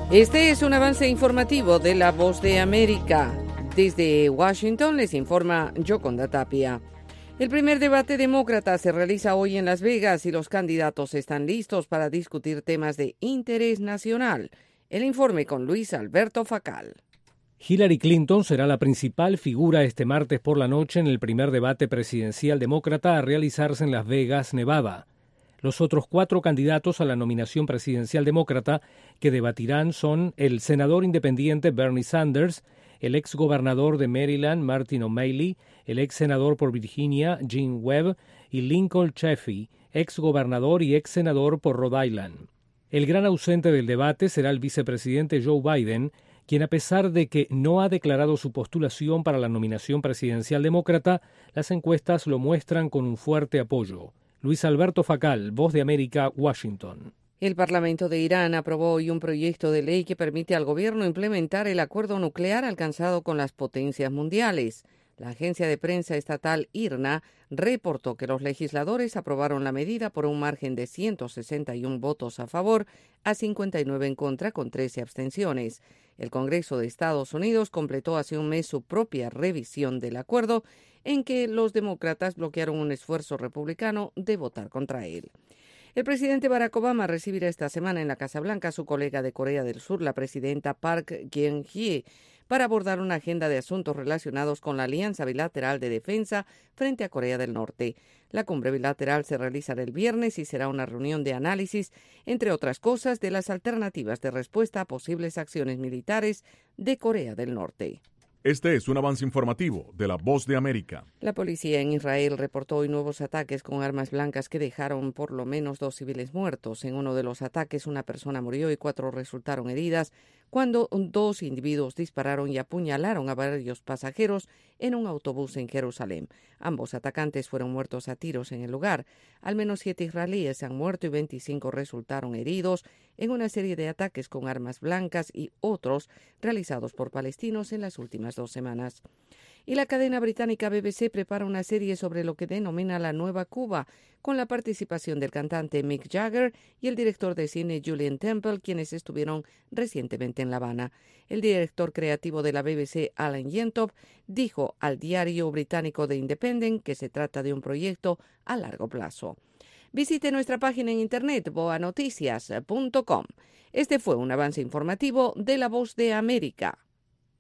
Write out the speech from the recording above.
Este es un avance informativo de La Voz de América. Desde Washington les informa Yoconda Tapia. El primer debate demócrata se realiza hoy en Las Vegas y los candidatos están listos para discutir temas de interés nacional. El informe con Luis Alberto Facal. Hillary Clinton será la principal figura este martes por la noche en el primer debate presidencial demócrata a realizarse en Las Vegas, Nevada. Los otros 4 candidatos a la nominación presidencial demócrata que debatirán son el senador independiente Bernie Sanders, el exgobernador de Maryland Martin O'Malley, el exsenador por Virginia Jim Webb y Lincoln Chafee, exgobernador y exsenador por Rhode Island. El gran ausente del debate será el vicepresidente Joe Biden, quien a pesar de que no ha declarado su postulación para la nominación presidencial demócrata, las encuestas lo muestran con un fuerte apoyo. Luis Alberto Facal, Voz de América, Washington. El Parlamento de Irán aprobó hoy un proyecto de ley que permite al gobierno implementar el acuerdo nuclear alcanzado con las potencias mundiales. La agencia de prensa estatal IRNA reportó que los legisladores aprobaron la medida por un margen de 161 votos a favor a 59 en contra, con 13 abstenciones. El Congreso de Estados Unidos completó hace un mes su propia revisión del acuerdo, en que los demócratas bloquearon un esfuerzo republicano de votar contra él. El presidente Barack Obama recibirá esta semana en la Casa Blanca a su colega de Corea del Sur, la presidenta Park Geun-hye, para abordar una agenda de asuntos relacionados con la alianza bilateral de defensa frente a Corea del Norte. La cumbre bilateral se realizará el viernes y será una reunión de análisis, entre otras cosas, de las alternativas de respuesta a posibles acciones militares de Corea del Norte. Este es un avance informativo de La Voz de América. La policía en Israel reportó hoy nuevos ataques con armas blancas que dejaron por lo menos 2 civiles muertos. En uno de los ataques, una persona murió y 4 resultaron heridas cuando 2 individuos dispararon y apuñalaron a varios pasajeros en un autobús en Jerusalén. Ambos atacantes fueron muertos a tiros en el lugar. Al menos 7 israelíes han muerto y 25 resultaron heridos en una serie de ataques con armas blancas y otros realizados por palestinos en las últimas 2 semanas. Y la cadena británica BBC prepara una serie sobre lo que denomina la Nueva Cuba, con la participación del cantante Mick Jagger y el director de cine Julian Temple, quienes estuvieron recientemente en La Habana. El director creativo de la BBC, Alan Yentop, dijo al diario británico The Independent que se trata de un proyecto a largo plazo. Visite nuestra página en internet boanoticias.com. Este fue un avance informativo de La Voz de América.